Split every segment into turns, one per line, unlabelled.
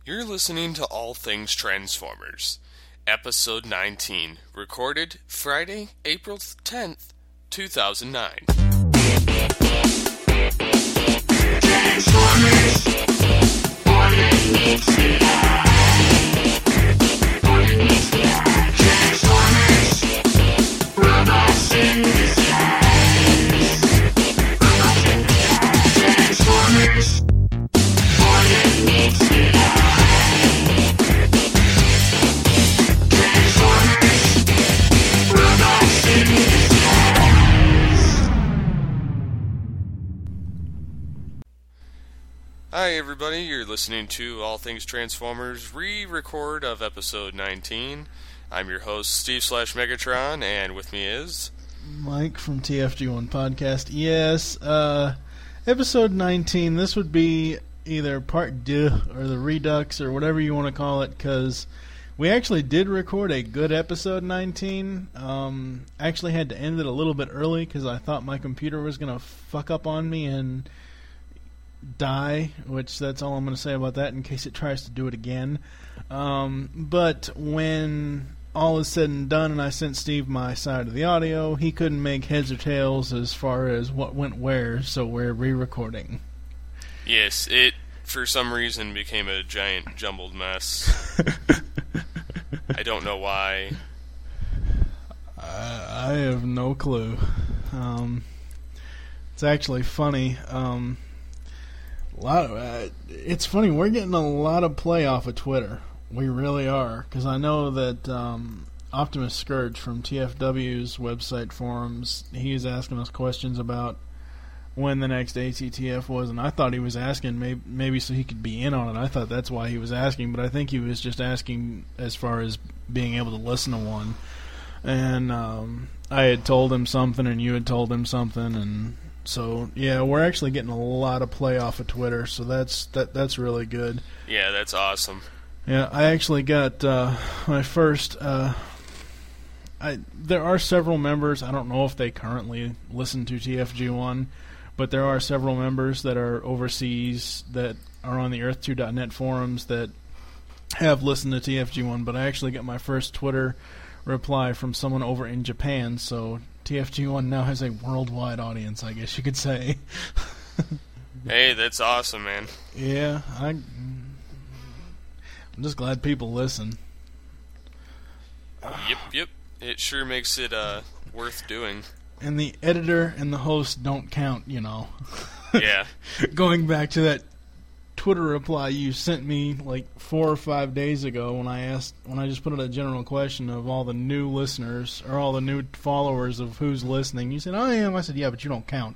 You're listening to All Things Transformers, Episode 19, recorded Friday, April 10th, 2009. Hi everybody, you're listening to All Things Transformers re-record of episode 19. I'm your host, Steve/Megatron, and with me is...
Mike from TFG1 Podcast. Yes, episode 19, this would be either part 2 or the Redux or whatever you want to call it, because we actually did record a good episode 19. Actually had to end it a little bit early because I thought my computer was going to fuck up on me and die, which that's all I'm going to say about that in case it tries to do it again. But when all is said and done and I sent Steve my side of the audio, he couldn't make heads or tails as far as what went where, so we're re-recording.
Yes, it, for some reason, became a giant jumbled mess. I don't know why.
I have no clue. It's actually funny. It's funny, we're getting a lot of play off of Twitter. We really are, because I know that Optimus Scourge from TFW's website forums, he's asking us questions about when the next ACTF was, and I thought he was asking maybe so he could be in on it. I thought that's why he was asking, but I think he was just asking as far as being able to listen to one. And I had told him something, and you had told him something, and so, yeah, we're actually getting a lot of play off of Twitter, so that's really good.
Yeah, that's awesome.
Yeah, I actually got my first... there are several members, I don't know if they currently listen to TFG1, but there are several members that are overseas that are on the Earth2.net forums that have listened to TFG1, but I actually got my first Twitter reply from someone over in Japan, so TFG1 now has a worldwide audience, I guess you could say.
Hey, that's awesome, man.
Yeah, I'm just glad people listen.
Yep. It sure makes it worth doing.
And the editor and the host don't count, you know.
Yeah.
Going back to that Twitter reply you sent me like 4 or 5 days ago when I just put out a general question of all the new listeners or all the new followers of who's listening. You said, I am. I said, yeah, but you don't count.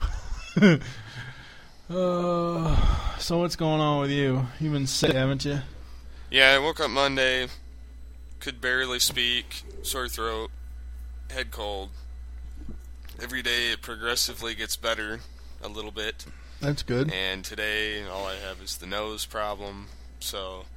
So what's going on with you? You've been sick, haven't you?
Yeah, I woke up Monday, could barely speak, sore throat, head cold. Every day it progressively gets better a little bit.
That's good.
And today, all I have is the nose problem, so...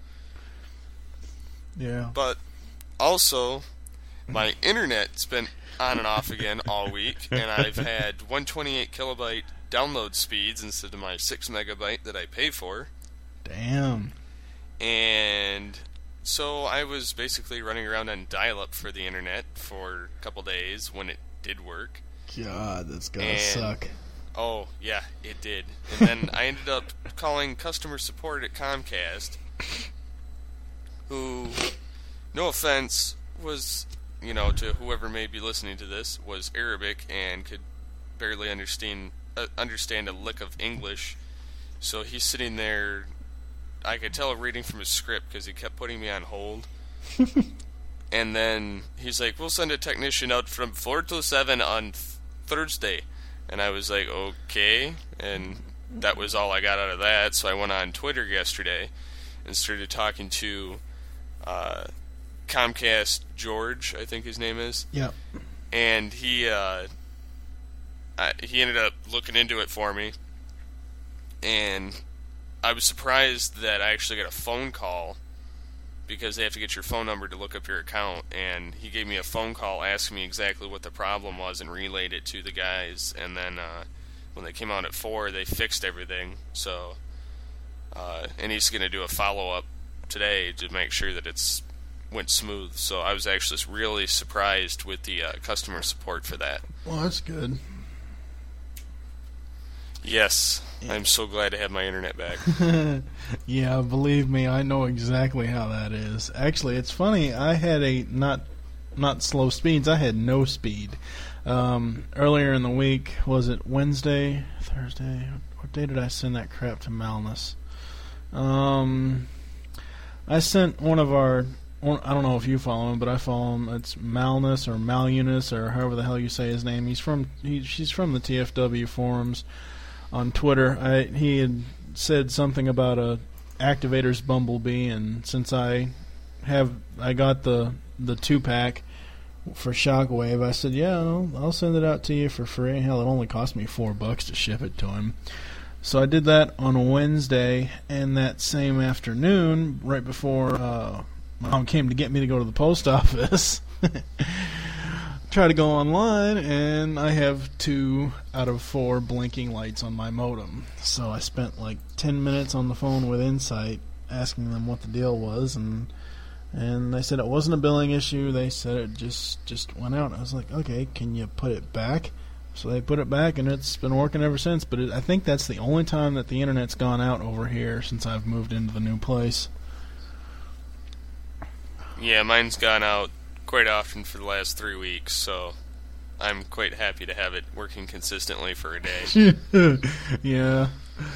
Yeah.
But, also, my internet's been on and off again all week, and I've had 128 kilobyte download speeds instead of my 6 megabyte that I pay for.
Damn.
And so I was basically running around on dial-up for the internet for a couple days when it did work.
God, that's gotta suck.
Oh, yeah, it did. And then I ended up calling customer support at Comcast, who, no offense, was, to whoever may be listening to this, was Arabic and could barely understand a lick of English. So he's sitting there, I could tell reading from his script because he kept putting me on hold. And then he's like, we'll send a technician out from 4 to 7 on Thursday. And I was like, okay, and that was all I got out of that, so I went on Twitter yesterday and started talking to Comcast George, I think his name is.
Yep.
And he ended up looking into it for me, and I was surprised that I actually got a phone call because they have to get your phone number to look up your account, and he gave me a phone call asking me exactly what the problem was and relayed it to the guys, and then when they came out at 4, they fixed everything, so, and he's going to do a follow-up today to make sure that it's went smooth. So I was actually really surprised with the customer support for that.
Well, that's good.
Yes, I'm so glad to have my internet back.
Yeah, believe me, I know exactly how that is. Actually, it's funny. I had a not slow speeds. I had no speed. Earlier in the week, was it Wednesday, Thursday? What day did I send that crap to Malnus? I sent one of our. I don't know if you follow him, but I follow him. It's Malnus or Malunis or however the hell you say his name. She's from the TFW forums on Twitter. He had said something about a Activator's Bumblebee, and since I got the 2-pack for Shockwave, I said, yeah, I'll send it out to you for free. Hell, it only cost me $4 to ship it to him. So I did that on Wednesday, and that same afternoon, right before Mom came to get me to go to the post office, try to go online, and I have 2 out of 4 blinking lights on my modem. So I spent like 10 minutes on the phone with Insight asking them what the deal was, and they said it wasn't a billing issue. They said it just went out. I was like, okay, can you put it back? So they put it back, and it's been working ever since. But I think that's the only time that the internet's gone out over here since I've moved into the new place.
Yeah, mine's gone out quite often for the last 3 weeks, so I'm quite happy to have it working consistently for a day.
Yeah.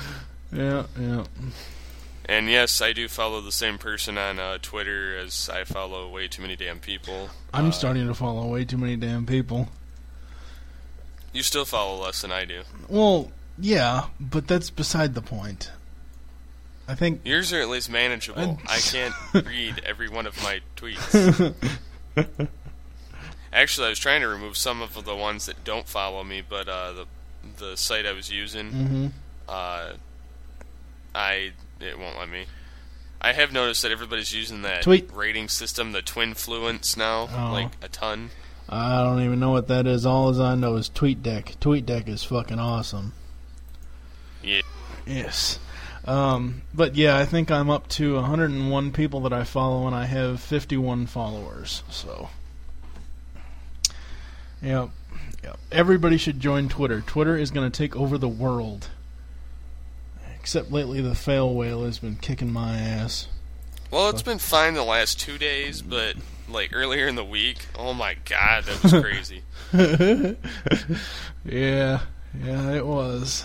And yes, I do follow the same person on Twitter as I follow way too many damn people.
I'm starting to follow way too many damn people.
You still follow less than I do.
Well, yeah, but that's beside the point. I think
yours are at least manageable. I can't read every one of my tweets. Actually, I was trying to remove some of the ones that don't follow me, but the site I was using, it won't let me. I have noticed that everybody's using that rating system, the Twinfluence now, like a ton.
I don't even know what that is. All as I know is TweetDeck. TweetDeck is fucking awesome.
Yeah.
Yes. But yeah, I think I'm up to 101 people that I follow, and I have 51 followers. So, yep. Everybody should join Twitter. Twitter is going to take over the world. Except lately, the fail whale has been kicking my ass.
Well, it's been fine the last 2 days, but like earlier in the week, oh my god, that was crazy.
Yeah, it was.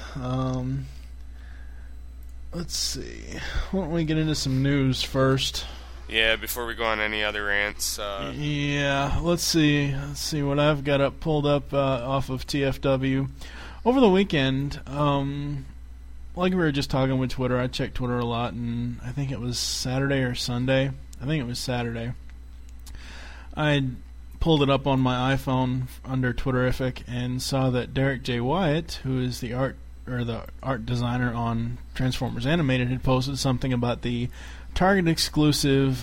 Let's see. Why don't we get into some news first?
Yeah, before we go on any other rants.
Yeah, let's see what I've got pulled up off of TFW. Over the weekend, like we were just talking with Twitter, I checked Twitter a lot, and I think it was Saturday or Sunday. I think it was Saturday. I pulled it up on my iPhone under Twitterific and saw that Derek J. Wyatt, who is the art designer on Transformers Animated, had posted something about the Target exclusive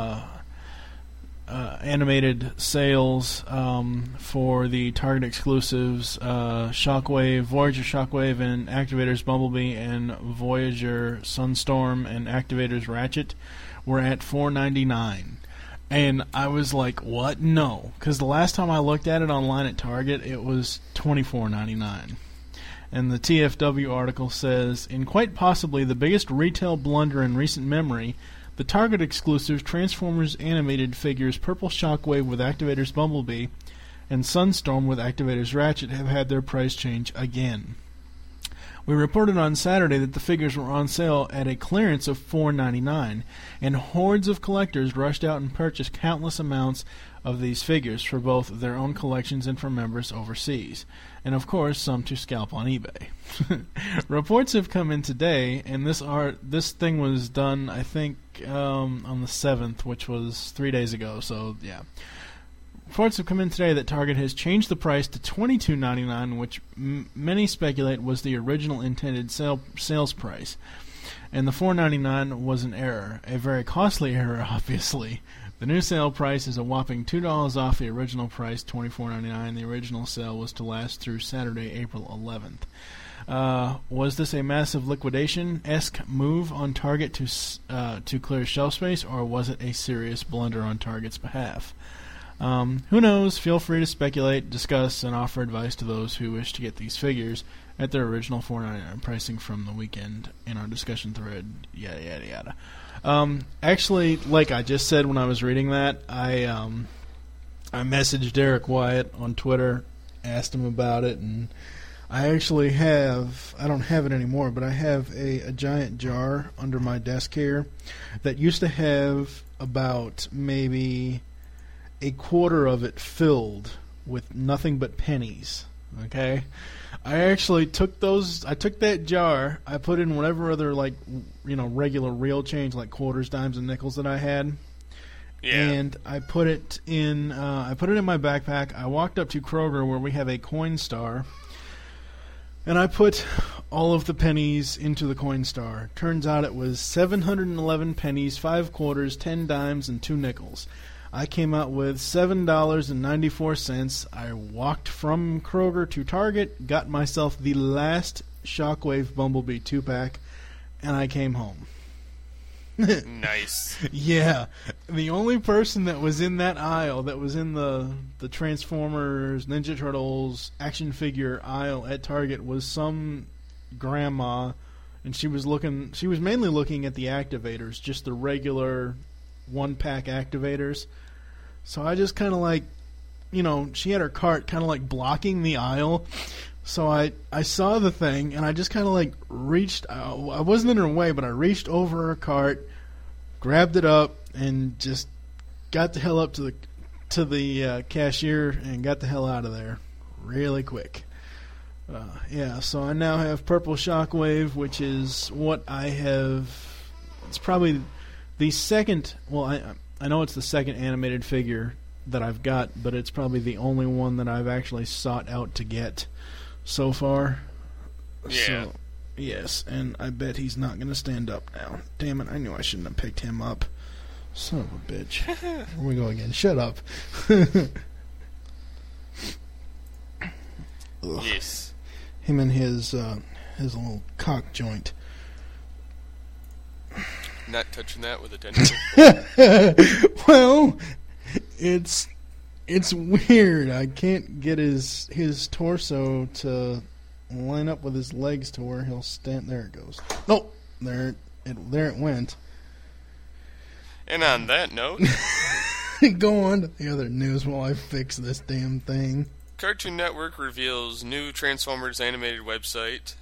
animated sales for the Target exclusives Shockwave, Voyager Shockwave, and Activator's Bumblebee, and Voyager Sunstorm and Activator's Ratchet were at $4.99. And I was like, what? No. Because the last time I looked at it online at Target, it was $24.99. And the TFW article says, in quite possibly the biggest retail blunder in recent memory, the Target exclusive Transformers animated figures Purple Shockwave with Activator's Bumblebee and Sunstorm with Activator's Ratchet have had their price change again. We reported on Saturday that the figures were on sale at a clearance of $4.99, and hordes of collectors rushed out and purchased countless amounts of these figures for both their own collections and for members overseas, and of course some to scalp on eBay. Reports have come in today, and this thing was done, I think, on the 7th, which was 3 days ago, so yeah. Reports have come in today that Target has changed the price to $22.99, which many speculate was the original intended sales price. And the $4.99 was an error, a very costly error, obviously. The new sale price is a whopping $2 off the original price, $24.99. The original sale was to last through Saturday, April 11th. Was this a massive liquidation-esque move on Target to clear shelf space, or was it a serious blunder on Target's behalf? Who knows? Feel free to speculate, discuss, and offer advice to those who wish to get these figures at their original $4.99 pricing from the weekend in our discussion thread. Yada yada yada. Actually, like I just said when I was reading that, I messaged Derek Wyatt on Twitter, asked him about it, and I actually have, I don't have it anymore, but I have a giant jar under my desk here that used to have about maybe a quarter of it filled with nothing but pennies. Okay? I actually took that jar, I put in whatever other, like, you know, regular real change, like quarters, dimes, and nickels that I had.
Yeah.
And I put it in my backpack. I walked up to Kroger where we have a Coinstar, and I put all of the pennies into the Coinstar. Turns out it was 711 pennies, 5 quarters, 10 dimes, and 2 nickels. I came out with $7.94. I walked from Kroger to Target, got myself the last Shockwave Bumblebee 2-pack, and I came home.
Nice.
Yeah. The only person that was in that aisle, that was in the Transformers, Ninja Turtles action figure aisle at Target, was some grandma, and she was mainly looking at the activators, just the regular 1-pack activators. So I just kind of like, you know, she had her cart kind of like blocking the aisle. So I saw the thing, and I just kind of like reached, I wasn't in her way, but I reached over her cart, grabbed it up, and just got the hell up to the cashier and got the hell out of there really quick. Yeah, so I now have Purple Shockwave, which is what I have. It's probably the second, well, I know it's the second animated figure that I've got, but it's probably the only one that I've actually sought out to get so far.
Yeah.
So, yes, and I bet he's not going to stand up now. Damn it, I knew I shouldn't have picked him up. Son of a bitch. Here we go again. Shut up.
Yes.
Him and his little cock joint.
Not touching that with a tentacle.
Well, it's weird. I can't get his torso to line up with his legs to where he'll stand. There it goes. Oh, there it went.
And on that note,
go on to the other news while I fix this damn thing.
Cartoon Network reveals new Transformers animated website.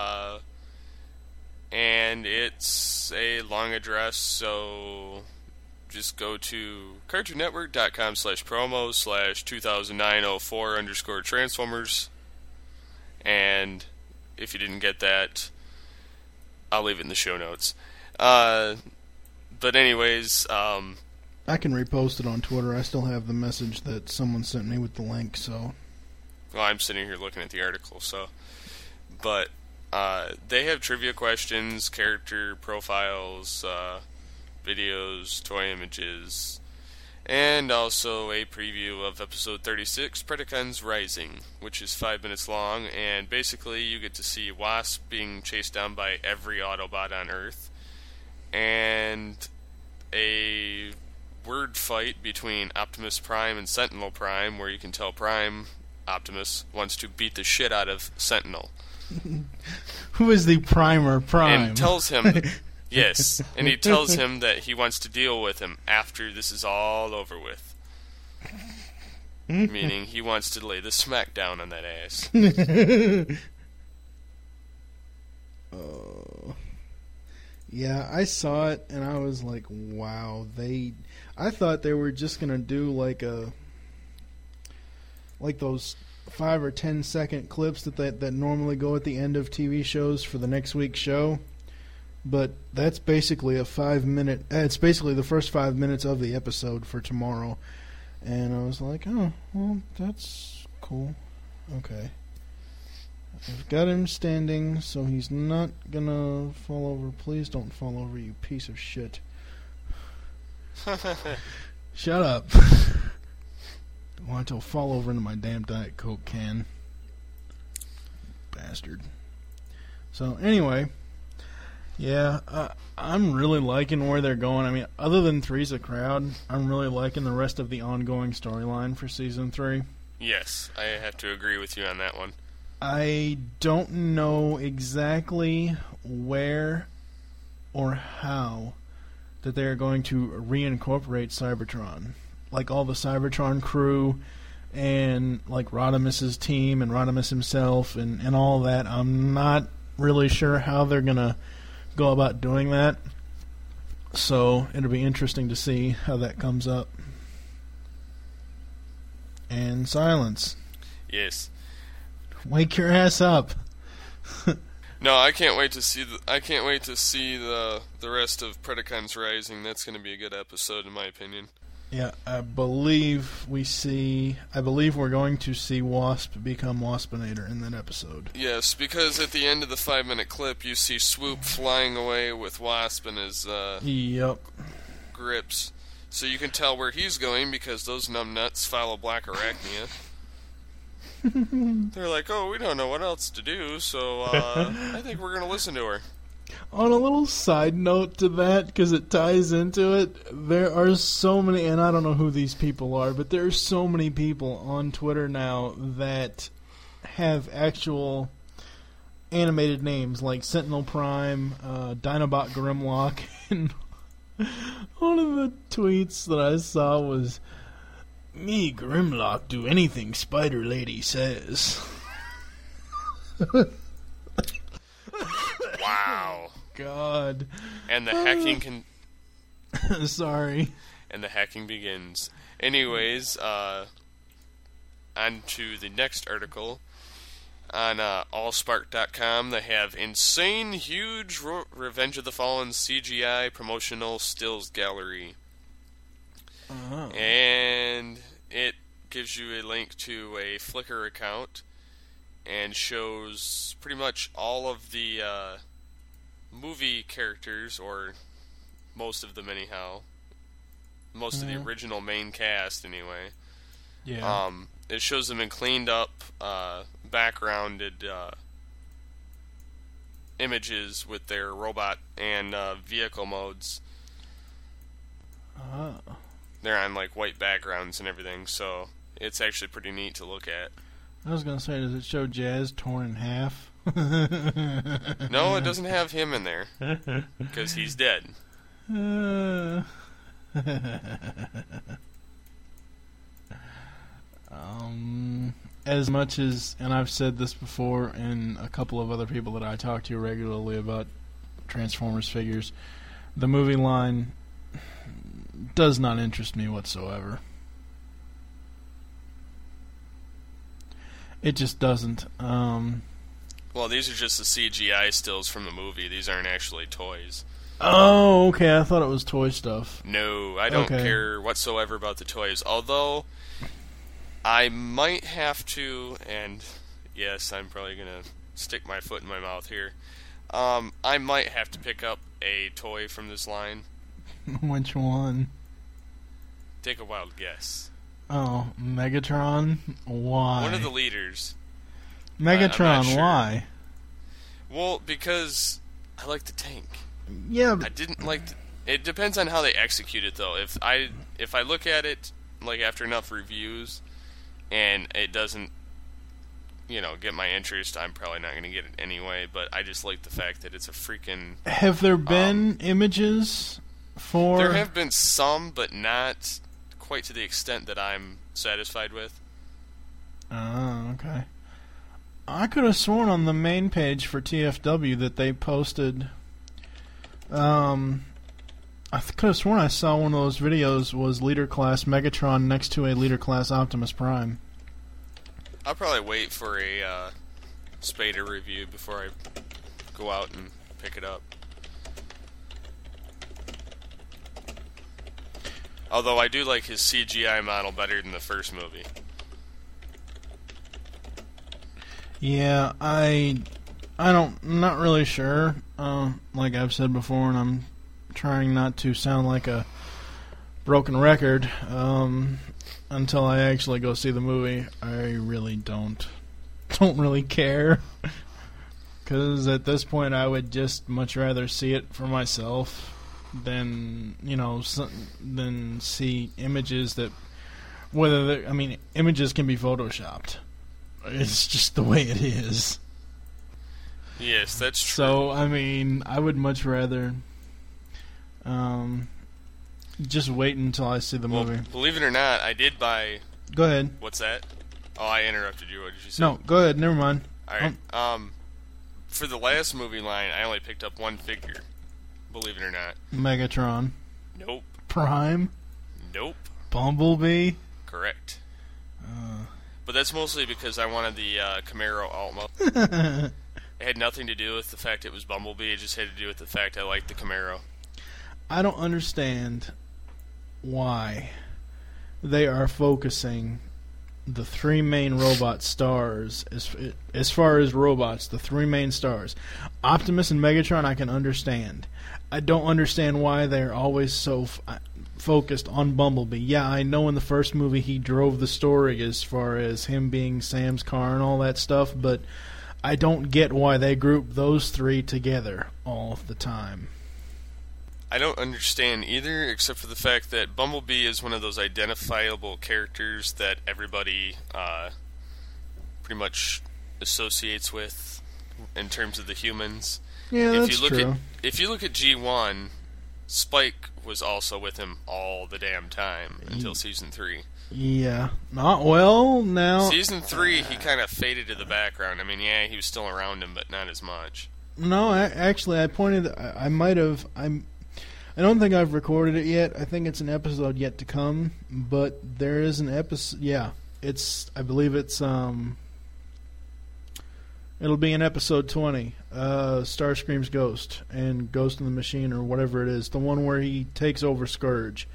And it's a long address, so just go to cartoonnetwork.com/promo/2009-04_Transformers. And if you didn't get that, I'll leave it in the show notes. But anyways,
I can repost it on Twitter. I still have the message that someone sent me with the link, so.
Well, I'm sitting here looking at the article, so. But they have trivia questions, character profiles, videos, toy images, and also a preview of episode 36, Predacons Rising, which is 5 minutes long, and basically you get to see Wasp being chased down by every Autobot on Earth, and a word fight between Optimus Prime and Sentinel Prime, where you can tell Optimus wants to beat the shit out of Sentinel.
Who is the Primer Prime?
And tells him, yes, and he tells him that he wants to deal with him after this is all over with. Meaning he wants to lay the smack down on that ass.
Yeah, I saw it and I was like, wow, I thought they were just gonna do like those 5 or 10 second clips that normally go at the end of TV shows for the next week's show, but that's basically a 5-minute. It's basically the first 5 minutes of the episode for tomorrow, and I was like, oh, well, that's cool. Okay, I've got him standing, so he's not gonna fall over. Please don't fall over, you piece of shit. Shut up. Want to fall over into my damn Diet Coke can. Bastard. So anyway, yeah, I'm really liking where they're going. I mean, other than Three's a Crowd, I'm really liking the rest of the ongoing storyline for Season 3.
Yes, I have to agree with you on that one.
I don't know exactly where or how that they're going to reincorporate Cybertron. Like all the Cybertron crew and like Rodimus's team and Rodimus himself and all that. I'm not really sure how they're going to go about doing that. So it'll be interesting to see how that comes up. And silence.
Yes.
Wake your ass up.
No, I can't wait to see the rest of Predacons Rising. That's going to be a good episode, in my opinion.
Yeah, I believe we're going to see Wasp become Waspinator in that episode.
Yes, because at the end of the 5-minute clip, you see Swoop flying away with Wasp in his grips. So you can tell where he's going because those numbnuts follow Black Arachnia. They're like, oh, we don't know what else to do, so I think we're going to listen to her.
On a little side note to that, because it ties into it, there are so many, and I don't know who these people are, but there are so many people on Twitter now that have actual animated names, like Sentinel Prime, Dinobot Grimlock, and one of the tweets that I saw was, "Me, Grimlock, do anything Spider Lady says."
Wow.
God.
And the hacking can...
Sorry.
And the hacking begins. Anyways, on to the next article. On allspark.com, they have insane, huge Revenge of the Fallen CGI promotional stills gallery.
Uh-huh.
And it gives you a link to a Flickr account and shows pretty much all of the movie characters, or most of them anyhow. Most of the original main cast, anyway.
Yeah.
It shows them in cleaned up, backgrounded images with their robot and vehicle modes.
Oh.
They're on like white backgrounds and everything, so it's actually pretty neat to look at.
I was going to say, does it show Jazz torn in half?
No, it doesn't have him in there, because he's dead.
As much as, and I've said this before, and a couple of other people that I talk to regularly about Transformers figures, the movie line does not interest me whatsoever. It just doesn't.
Well, these are just the CGI stills from the movie. These aren't actually toys.
Oh, okay. I thought it was toy stuff.
No, I don't care whatsoever about the toys. Although, I might have to, and yes, I'm probably going to stick my foot in my mouth here. I might have to pick up a toy from this line.
Which one?
Take a wild guess.
Oh, Megatron? Why?
One of the leaders.
Megatron, why?
Well, because I like the tank.
Yeah, but
I didn't like it depends on how they execute it, though. If I look at it like after enough reviews and it doesn't, get my interest, I'm probably not going to get it anyway, but I just like the fact that it's a freaking...
Have there been images for...
There have been some, but not quite to the extent that I'm satisfied with.
Oh, okay. I could have sworn on the main page for TFW that they posted... I could have sworn I saw one of those videos was Leader Class Megatron next to a Leader Class Optimus Prime.
I'll probably wait for a Spader review before I go out and pick it up. Although I do like his CGI model better than the first movie.
Yeah, I'm not really sure. Like I've said before, and I'm trying not to sound like a broken record, until I actually go see the movie. I really don't really care. Because at this point, I would just much rather see it for myself than, than see images that, images can be photoshopped. It's just the way it is.
Yes, that's true.
So, I would much rather just wait until I see the movie.
Believe it or not, I did buy...
Go ahead.
What's that? Oh, I interrupted you. What did you say?
No, go ahead. Never mind.
All right. For the last movie line, I only picked up one figure. Believe it or not.
Megatron.
Nope.
Prime.
Nope.
Bumblebee.
Correct. But that's mostly because I wanted the Camaro Altima. It had nothing to do with the fact it was Bumblebee. It just had to do with the fact I liked the Camaro.
I don't understand why they are focusing the three main robot stars, as far as robots, the three main stars. Optimus and Megatron I can understand. I don't understand why they're always so focused on Bumblebee. Yeah, I know in the first movie he drove the story as far as him being Sam's car and all that stuff, but I don't get why they group those three together all the time.
I don't understand either, except for the fact that Bumblebee is one of those identifiable characters that everybody pretty much associates with in terms of the humans.
Yeah, that's true.
If you look at G1, Spike was also with him all the damn time until Season 3.
Yeah. Not well, now...
Season 3, he kind of faded to the background. Yeah, he was still around him, but not as much.
No, actually, I pointed... I might have... I don't think I've recorded it yet. I think it's an episode yet to come, but there is an episode. Yeah, I believe it's it'll be in episode 20. Starscream's Ghost and Ghost in the Machine or whatever it is, the one where he takes over Scourge.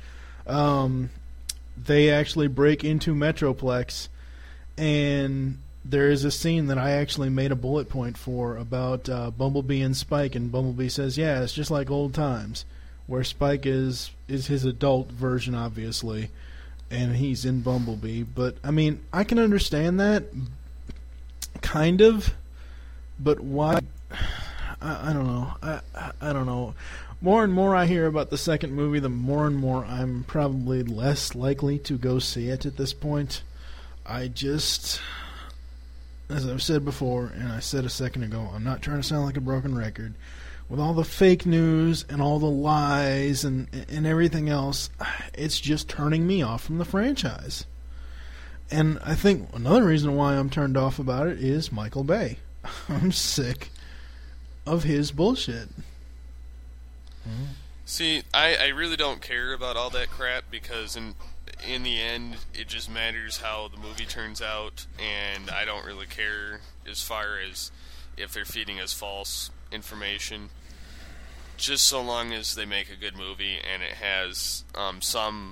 They actually break into Metroplex, and there is a scene that I actually made a bullet point for about Bumblebee and Spike, and Bumblebee says, "Yeah, it's just like old times." Where Spike is his adult version, obviously, and he's in Bumblebee. But, I can understand that, kind of, but why? I don't know. I don't know. More and more I hear about the second movie, the more and more I'm probably less likely to go see it at this point. I just, as I've said before, and I said a second ago, I'm not trying to sound like a broken record. With all the fake news and all the lies and everything else, it's just turning me off from the franchise. And I think another reason why I'm turned off about it is Michael Bay. I'm sick of his bullshit.
See, I really don't care about all that crap because in the end, it just matters how the movie turns out, and I don't really care as far as if they're feeding us false information, just so long as they make a good movie and it has some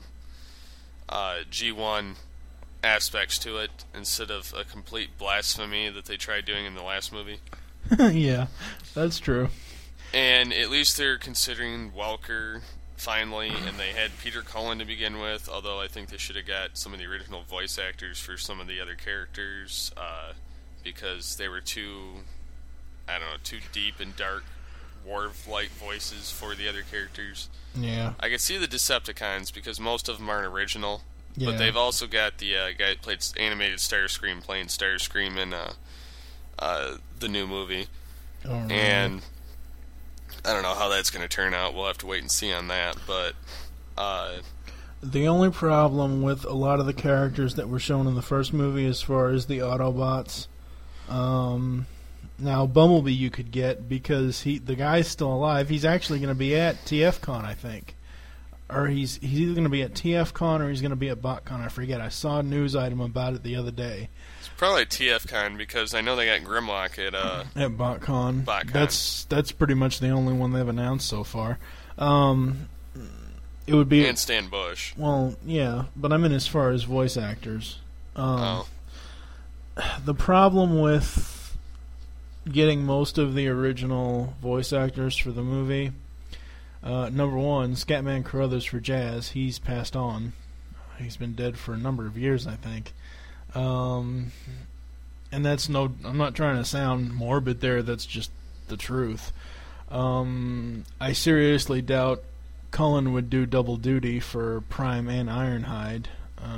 G1 aspects to it instead of a complete blasphemy that they tried doing in the last movie.
Yeah, that's true.
And at least they're considering Welker finally, and they had Peter Cullen to begin with, although I think they should have got some of the original voice actors for some of the other characters because they were too deep and dark Worf-like voices for the other characters.
Yeah.
I could see the Decepticons because most of them aren't original, but they've also got the guy that played animated Starscream playing Starscream in the new movie.
Oh, really?
And I don't know how that's going to turn out. We'll have to wait and see on that, but
the only problem with a lot of the characters that were shown in the first movie as far as the Autobots, now Bumblebee you could get because the guy's still alive. He's actually going to be at TFCon, I think. Or he's either going to be at TFCon or he's going to be at BotCon. I forget. I saw a news item about it the other day.
It's probably TFCon because I know they got Grimlock at
BotCon.
BotCon.
That's pretty much the only one they've announced so far. It would be
and Stan Bush.
Well, yeah, but I mean as far as voice actors. The problem with getting most of the original voice actors for the movie, number one, Scatman Crothers for Jazz, he's passed on. He's been dead for a number of years, I think. And and that's I'm not trying to sound morbid there, that's just the truth. I seriously doubt Cullen would do double duty for Prime and Ironhide,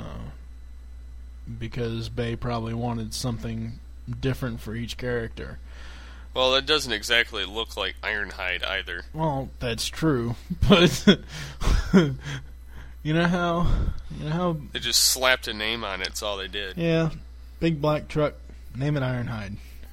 because Bay probably wanted something different for each character.
Well, it doesn't exactly look like Ironhide either.
Well, that's true, but you know how
They just slapped a name on it, that's all they did.
yeah, big black truck, name it Ironhide.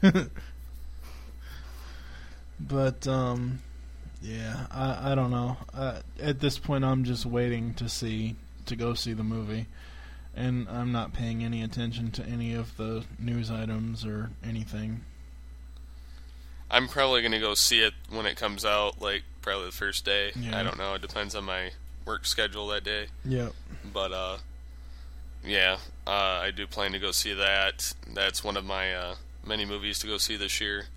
But yeah, I don't know. At this point, I'm just waiting to go see the movie, and I'm not paying any attention to any of the news items or anything.
I'm probably going to go see it when it comes out, like, probably the first day.
Yeah.
I don't know, it depends on my work schedule that day.
Yep.
But, yeah, I do plan to go see that. That's one of my many movies to go see this year.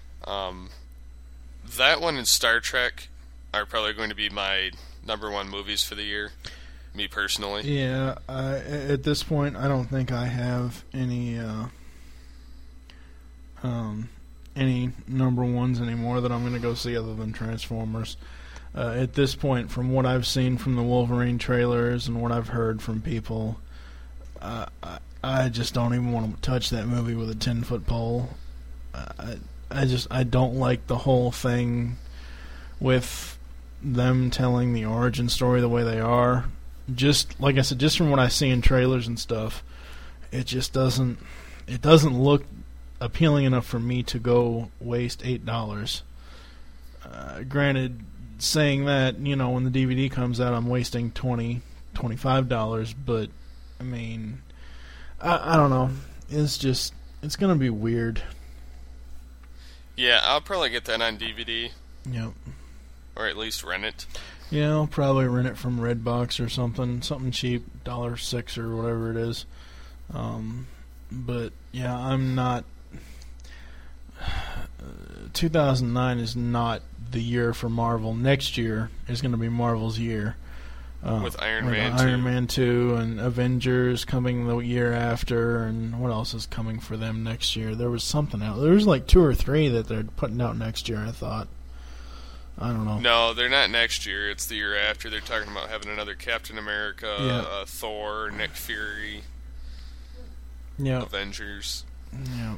That one and Star Trek are probably going to be my number one movies for the year, me personally.
Yeah, at this point, I don't think I have any number ones anymore that I'm going to go see other than Transformers. At this point, from what I've seen from the Wolverine trailers and what I've heard from people, I just don't even want to touch that movie with a 10-foot pole. I don't like the whole thing with them telling the origin story the way they are. Just like I said, just from what I see in trailers and stuff, it just doesn't look appealing enough for me to go waste $8. Granted, saying that, when the DVD comes out, I'm wasting $20, $25, but I mean, I don't know. It's going to be weird.
Yeah, I'll probably get that on DVD.
Yep.
Or at least rent it.
Yeah, I'll probably rent it from Redbox or something cheap, $6 or whatever it is. But yeah, I'm not. 2009 is not the year for Marvel. Next year is going to be Marvel's year.
With Iron Man 2.
Iron Man 2 and Avengers coming the year after, and what else is coming for them next year? There was something out. There was like 2 or 3 that they're putting out next year, I thought. I don't know.
No, they're not next year. It's the year after. They're talking about having another Captain America,
Yeah.
Thor, Nick Fury,
Yeah.
Avengers.
Yeah.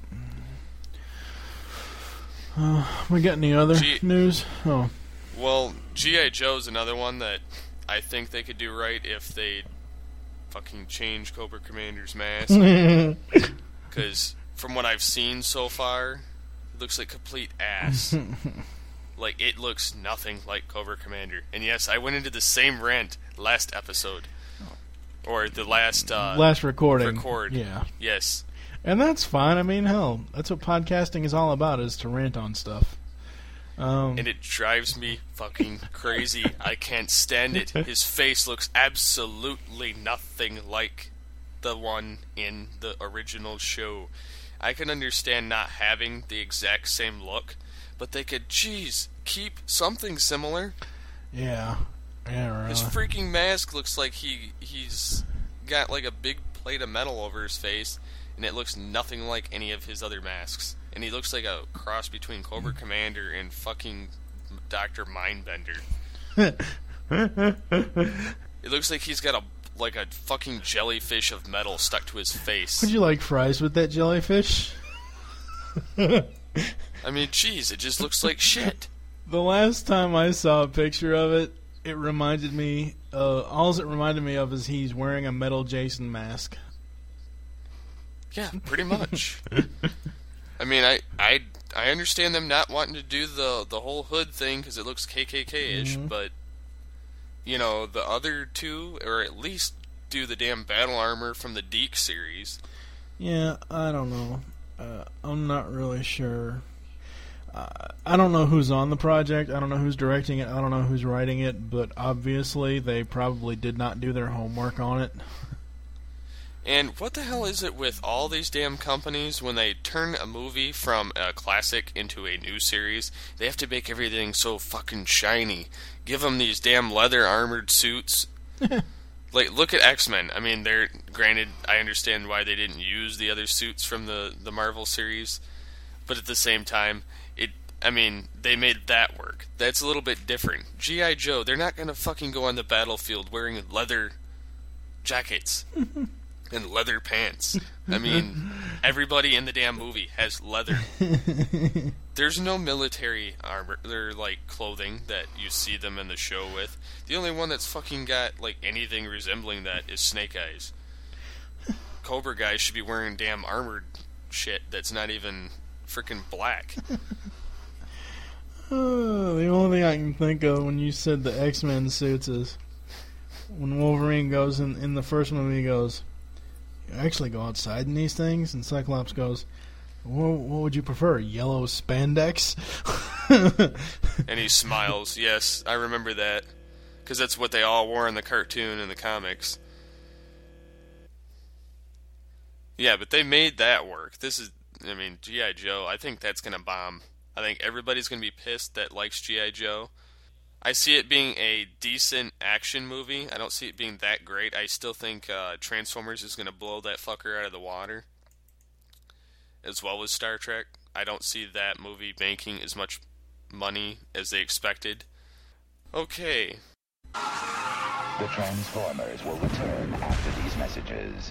We got any other news? Oh.
Well, G.I. Joe's another one that I think they could do right if they fucking change Cobra Commander's mask. Because from what I've seen so far, it looks like complete ass. Like, it looks nothing like Cobra Commander. And yes, I went into the same rant last episode. Or the last
recording. Yeah.
Yes.
And that's fine. I mean, hell, that's what podcasting is all about, is to rant on stuff.
And it drives me fucking crazy. I can't stand it. His face looks absolutely nothing like the one in the original show. I can understand not having the exact same look, but they could, keep something similar.
Yeah. Yeah, right.
His freaking mask looks like he's got like a big plate of metal over his face, and it looks nothing like any of his other masks. And he looks like a cross between Cobra Commander and fucking Dr. Mindbender. It looks like he's got a fucking jellyfish of metal stuck to his face.
Would you like fries with that jellyfish?
I mean, it just looks like shit.
The last time I saw a picture of it, it reminded me, all it reminded me of is he's wearing a metal Jason mask.
Yeah, pretty much. I mean, I understand them not wanting to do the whole hood thing because it looks KKK-ish, but, the other two, or at least do the damn battle armor from the Deke series.
Yeah, I don't know. I'm not really sure. I don't know who's on the project. I don't know who's directing it. I don't know who's writing it, but obviously they probably did not do their homework on it.
And what the hell is it with all these damn companies when they turn a movie from a classic into a new series? They have to make everything so fucking shiny. Give them these damn leather armored suits. Like, look at X-Men. I mean, they're granted. I understand why they didn't use the other suits from the Marvel series, but at the same time, they made that work. That's a little bit different. G.I. Joe, they're not gonna fucking go on the battlefield wearing leather jackets and leather pants. I mean, everybody in the damn movie has leather. There's no military armor, they're like clothing that you see them in the show with. The only one that's fucking got like anything resembling that is Snake Eyes. Cobra Guy should be wearing damn armored shit that's not even freaking black.
The only thing I can think of when you said the X-Men suits is when Wolverine goes in the first movie, he goes, "You actually go outside in these things?" And Cyclops goes, "What would you prefer, yellow spandex?"
And he smiles. Yes, I remember that. Because that's what they all wore in the cartoon and the comics. Yeah, but they made that work. G.I. Joe, I think that's going to bomb. I think everybody's going to be pissed that likes G.I. Joe. I see it being a decent action movie. I don't see it being that great. I still think Transformers is going to blow that fucker out of the water. As well as Star Trek. I don't see that movie making as much money as they expected. Okay.
The Transformers will return after these messages.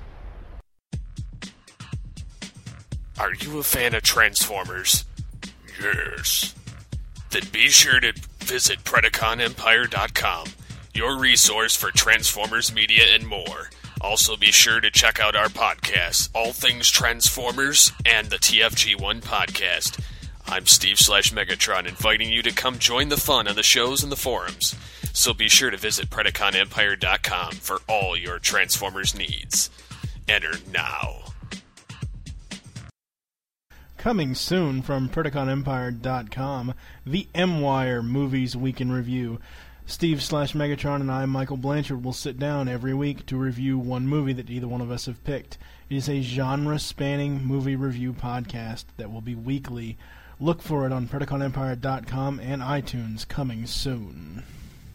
Are you a fan of Transformers? Yes. Then be sure to visit PredaconEmpire.com, your resource for Transformers media and more. Also be sure to check out our podcasts, All Things Transformers and the TFG1 podcast. I'm Steve/Megatron, inviting you to come join the fun on the shows and the forums. So be sure to visit PredaconEmpire.com for all your Transformers needs. Enter now.
Coming soon from PredaconEmpire.com, the M-Wire Movies Week in Review. Steve/Megatron and I, Michael Blanchard, will sit down every week to review one movie that either one of us have picked. It is a genre-spanning movie review podcast that will be weekly. Look for it on PredaconEmpire.com and iTunes, coming soon.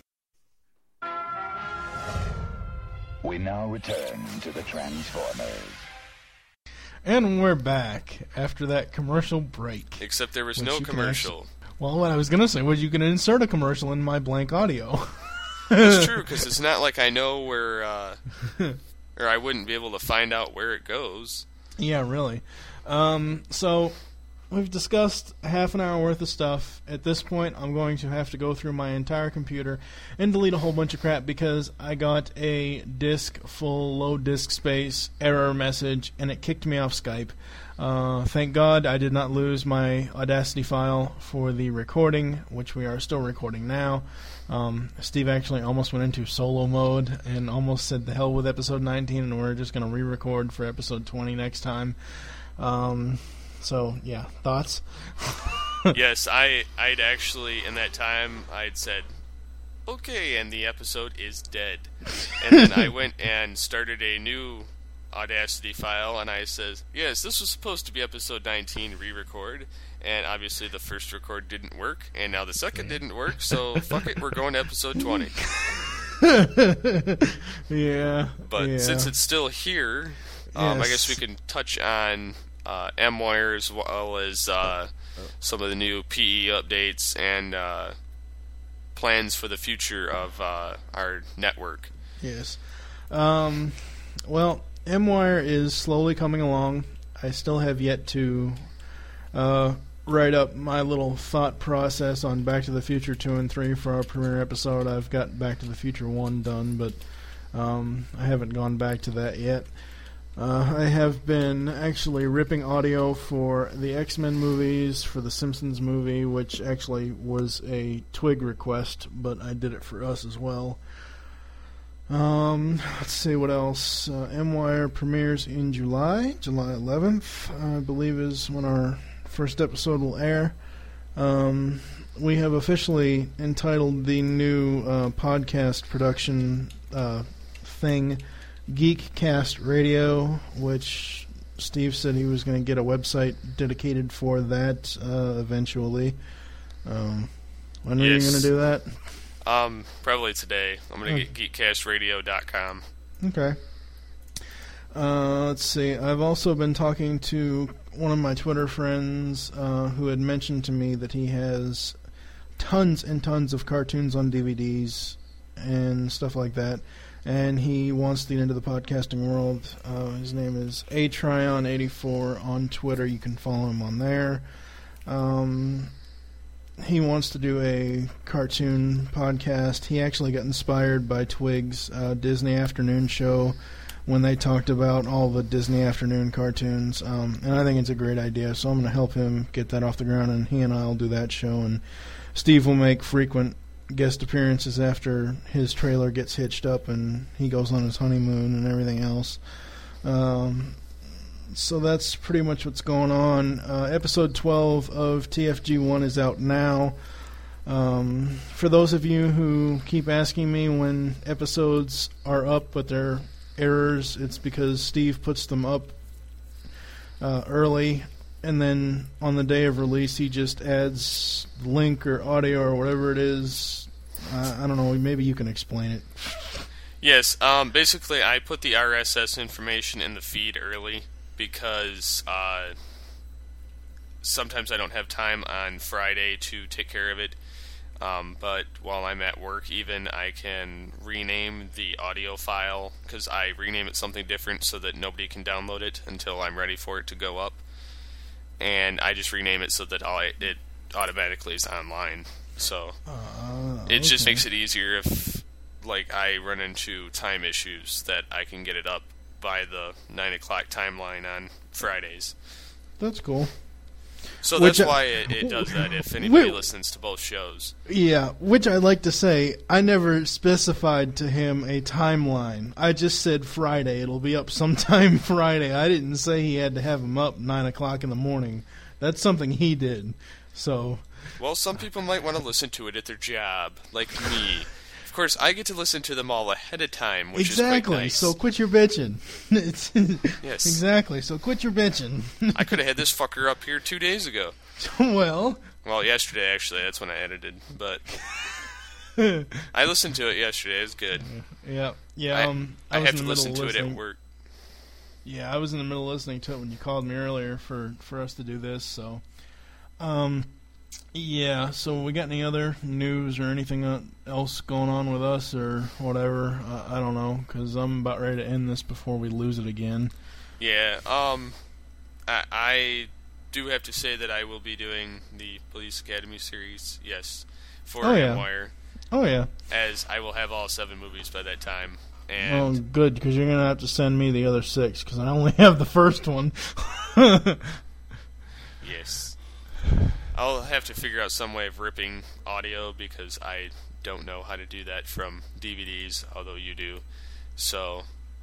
We now return to the Transformers.
And we're back after that commercial break.
Except there was no commercial.
Well, what I was going to say was you can insert a commercial in my blank audio.
That's true, because it's not like I know where, or I wouldn't be able to find out where it goes.
Yeah, really. So, we've discussed half an hour worth of stuff. At this point, I'm going to have to go through my entire computer and delete a whole bunch of crap because I got a disk full, low disk space error message, and it kicked me off Skype. Thank God I did not lose my Audacity file for the recording, which we are still recording now. Steve actually almost went into solo mode and almost said the hell with episode 19, and we're just going to re-record for episode 20 next time. So, yeah, thoughts?
Yes, I'd actually, in that time, I'd said, okay, and the episode is dead. And then I went and started a new Audacity file, and I says, yes, this was supposed to be episode 19 re-record, and obviously the first record didn't work, and now the second didn't work, so fuck it, we're going to episode 20.
Yeah.
But since it's still here, I guess we can touch on M-Wire as well as some of the new PE updates and plans for the future of our network.
Yes. Well, M-Wire is slowly coming along. I still have yet to write up my little thought process on Back to the Future 2 and 3 for our premiere episode. I've got Back to the Future 1 done, but I haven't gone back to that yet. I have been actually ripping audio for the X-Men movies, for the Simpsons movie, which actually was a Twig request, but I did it for us as well. Let's see what else. M-Wire premieres in July 11th, I believe is when our first episode will air. We have officially entitled the new podcast production thing Geekcast Radio, which Steve said he was going to get a website dedicated for that eventually. When are you going to do that?
Probably today. I'm going to get geekcastradio.com.
Okay. Let's see. I've also been talking to one of my Twitter friends who had mentioned to me that he has tons and tons of cartoons on DVDs and stuff like that, and he wants to get into the podcasting world. His name is Atryon84 on Twitter. You can follow him on there. He wants to do a cartoon podcast. He actually got inspired by Twig's Disney Afternoon show when they talked about all the Disney Afternoon cartoons, and I think it's a great idea, so I'm going to help him get that off the ground, and he and I will do that show, and Steve will make frequent guest appearances after his trailer gets hitched up and he goes on his honeymoon and everything else. So that's pretty much what's going on. Episode 12 of TFG1 is out now. For those of you who keep asking me when episodes are up but they're errors, it's because Steve puts them up early, and then on the day of release he just adds link or audio or whatever it is. I don't know, maybe you can explain it.
Yes, basically I put the RSS information in the feed early because sometimes I don't have time on Friday to take care of it. But while I'm at work even, I can rename the audio file, because I rename it something different so that nobody can download it until I'm ready for it to go up. And I just rename it so that it automatically is online. So it just makes it easier if I run into time issues that I can get it up by the 9 o'clock timeline on Fridays.
That's cool.
So that's why it does that if anybody listens to both shows.
Yeah, which I like to say, I never specified to him a timeline. I just said Friday. It'll be up sometime Friday. I didn't say he had to have them up 9 o'clock in the morning. That's something he did. So,
well, some people might want to listen to it at their job, like me. Of course, I get to listen to them all ahead of time, which is quite nice.
So quit your bitching.
Yes.
Exactly, so quit your bitching.
I could have had this fucker up here 2 days ago.
Well,
yesterday, actually. That's when I edited. But I listened to it yesterday. It was good.
Yeah.
I have to listen to it at work.
Yeah, I was in the middle of listening to it when you called me earlier for us to do this, so... Yeah, so we got any other news or anything else going on with us or whatever? I don't know, because I'm about ready to end this before we lose it again.
Yeah, I do have to say that I will be doing the Police Academy series, yes, for Amwire.
Oh, yeah.
As I will have all 7 movies by that time. And
oh, good, because you're going to have to send me the other 6, because I only have the first one.
Yes. I'll have to figure out some way of ripping audio because I don't know how to do that from DVDs, although you do. So,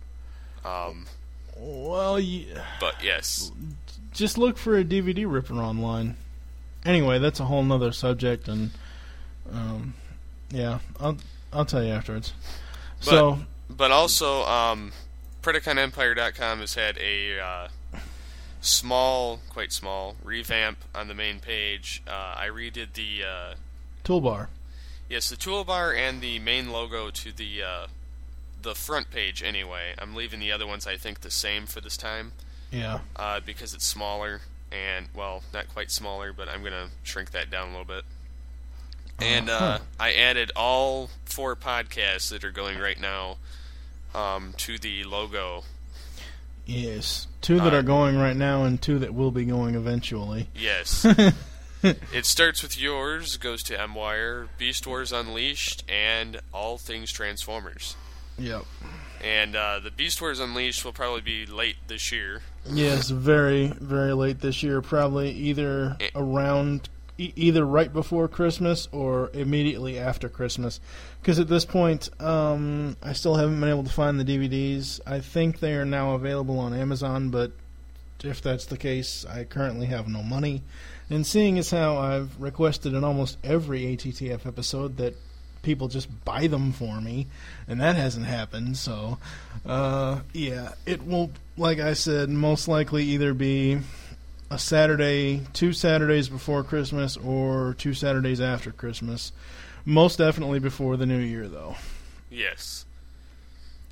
well,
but yes.
Just look for a DVD ripper online. Anyway, that's a whole nother subject, and yeah, I'll tell you afterwards.
But also, PredaconEmpire.com has had a quite small revamp on the main page. I redid the
toolbar.
Yes, the toolbar and the main logo to the front page. Anyway, I'm leaving the other ones I think the same for this time.
Yeah.
Because it's smaller and not quite smaller, but I'm gonna shrink that down a little bit. And I added all 4 podcasts that are going right now to the logo.
Yes, 2 that are going right now and 2 that will be going eventually.
Yes. It starts with yours, goes to Amwire, Beast Wars Unleashed, and All Things Transformers.
Yep.
And the Beast Wars Unleashed will probably be late this year.
Yes, very, very late this year. Probably either right before Christmas or immediately after Christmas. Because at this point, I still haven't been able to find the DVDs. I think they are now available on Amazon, but if that's the case, I currently have no money. And seeing as how I've requested in almost every ATTF episode that people just buy them for me, and that hasn't happened, so, yeah, it will, like I said, most likely either be a Saturday, 2 Saturdays before Christmas, or 2 Saturdays after Christmas. Most definitely before the New Year, though.
Yes.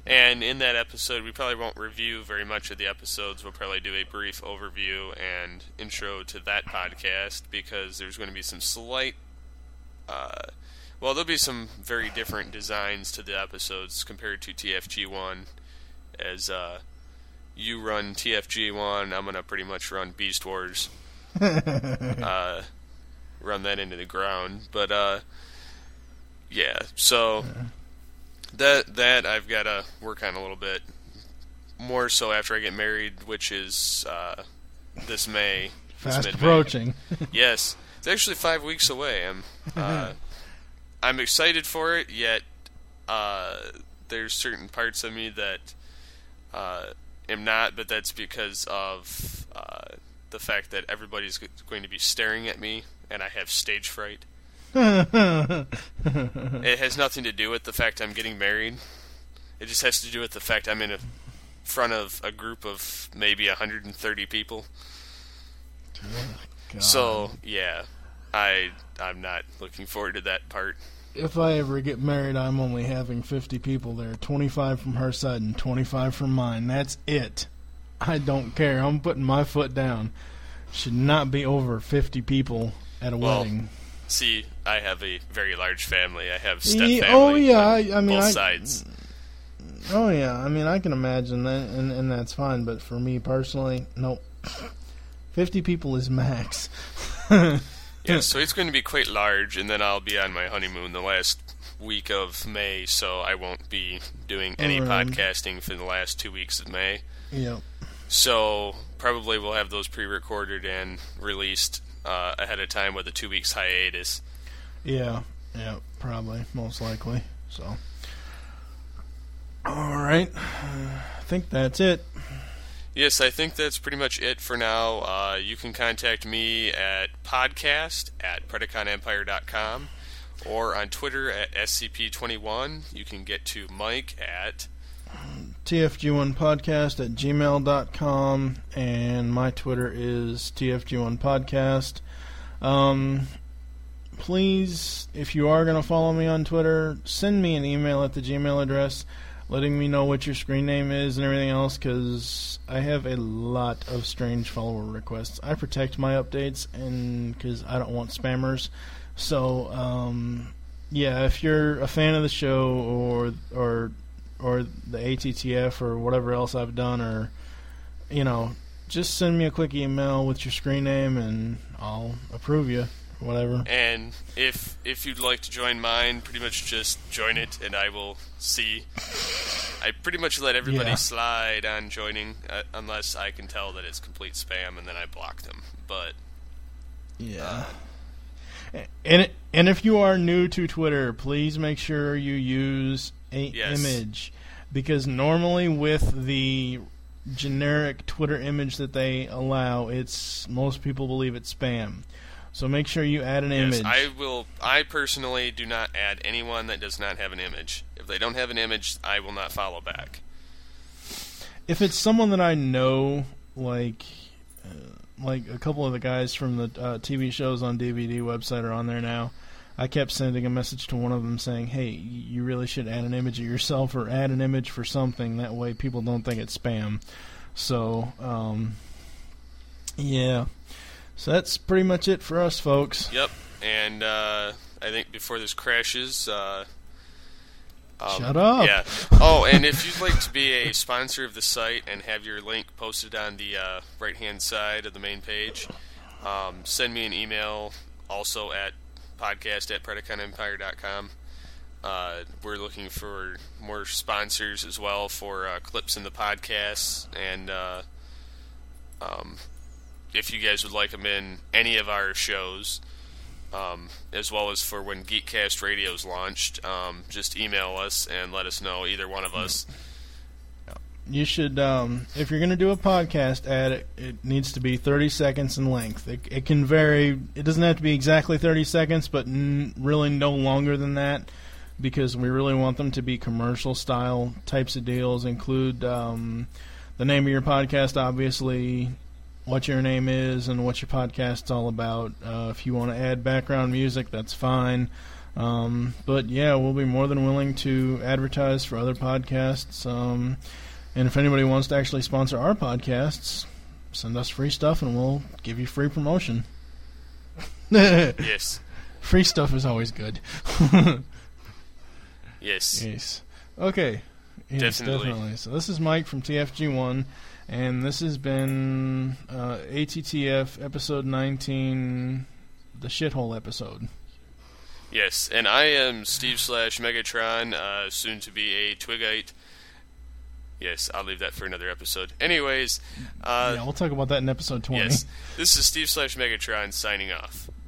And in that episode, we probably won't review very much of the episodes. We'll probably do a brief overview and intro to that podcast, because there's going to be some slight... there'll be some very different designs to the episodes compared to TFG1. As you run TFG1, I'm going to pretty much run Beast Wars. Run that into the ground. But, yeah, so... That I've got to work on a little bit more so after I get married, which is this May.
Fast approaching.
Yes, it's actually 5 weeks away. I'm excited for it. Yet there's certain parts of me that am not, but that's because of the fact that everybody's going to be staring at me, and I have stage fright. It has nothing to do with the fact I'm getting married. It just has to do with the fact I'm in front of a group of maybe 130 people.
God.
So, yeah, I'm not looking forward to that part.
If I ever get married, I'm only having 50 people there. 25 from her side and 25 from mine. That's it. I don't care. I'm putting my foot down. Should not be over 50 people at a wedding.
See, I have a very large family. I have step-family
on
both sides.
Oh, yeah. I mean, I can imagine that, and that's fine. But for me personally, nope. 50 people is max.
Yeah, so it's going to be quite large, and then I'll be on my honeymoon the last week of May, so I won't be doing any podcasting for the last 2 weeks of May.
Yep.
So probably we'll have those pre-recorded and released ahead of time with a 2 weeks hiatus.
Yeah, probably, most likely. So, all right, I think that's it.
Yes, I think that's pretty much it for now. You can contact me at podcast@PredaconEmpire.com or on Twitter at SCP21. You can get to Mike at
TFG1podcast@gmail.com, and my Twitter is TFG1podcast. Please, if you are going to follow me on Twitter, send me an email at the Gmail address letting me know what your screen name is and everything else, because I have a lot of strange follower requests. I protect my updates and because I don't want spammers. So, yeah, if you're a fan of the show or the ATTF or whatever else I've done, or, just send me a quick email with your screen name and I'll approve you. Whatever.
And if you'd like to join mine, pretty much just join it, and I will see. I pretty much let everybody slide on joining, unless I can tell that it's complete spam, and then I block them. But
yeah. And if you are new to Twitter, please make sure you use an image, because normally with the generic Twitter image that they allow, most people believe it's spam. So make sure you add an image.
I personally do not add anyone that does not have an image. If they don't have an image, I will not follow back.
If it's someone that I know, like a couple of the guys from the TV shows on DVD website are on there now, I kept sending a message to one of them saying, hey, you really should add an image of yourself or add an image for something. That way people don't think it's spam. So, yeah. So that's pretty much it for us, folks.
Yep, and I think before this crashes...
Shut up!
Yeah. Oh, and if you'd like to be a sponsor of the site and have your link posted on the right-hand side of the main page, send me an email also at podcast@PredaconEmpire.com. We're looking for more sponsors as well for clips in the podcasts, and... if you guys would like them in any of our shows, as well as for when Geekcast Radio's launched, just email us and let us know, either one of us.
You should, if you're going to do a podcast ad, it needs to be 30 seconds in length. It can vary. It doesn't have to be exactly 30 seconds, but really no longer than that, because we really want them to be commercial-style types of deals. Include the name of your podcast, obviously, what your name is and what your podcast's all about. If you want to add background music, that's fine. But yeah, we'll be more than willing to advertise for other podcasts. And if anybody wants to actually sponsor our podcasts, send us free stuff and we'll give you free promotion.
Yes.
Free stuff is always good.
Yes.
Yes. Okay. Yes, definitely. So this is Mike from TFG1, and this has been ATTF episode 19, the shithole episode.
Yes, and I am Steve/Megatron, soon to be a Twigite. Yes, I'll leave that for another episode. Anyways,
yeah, we'll talk about that in episode 20.
Yes, this is Steve/Megatron signing off.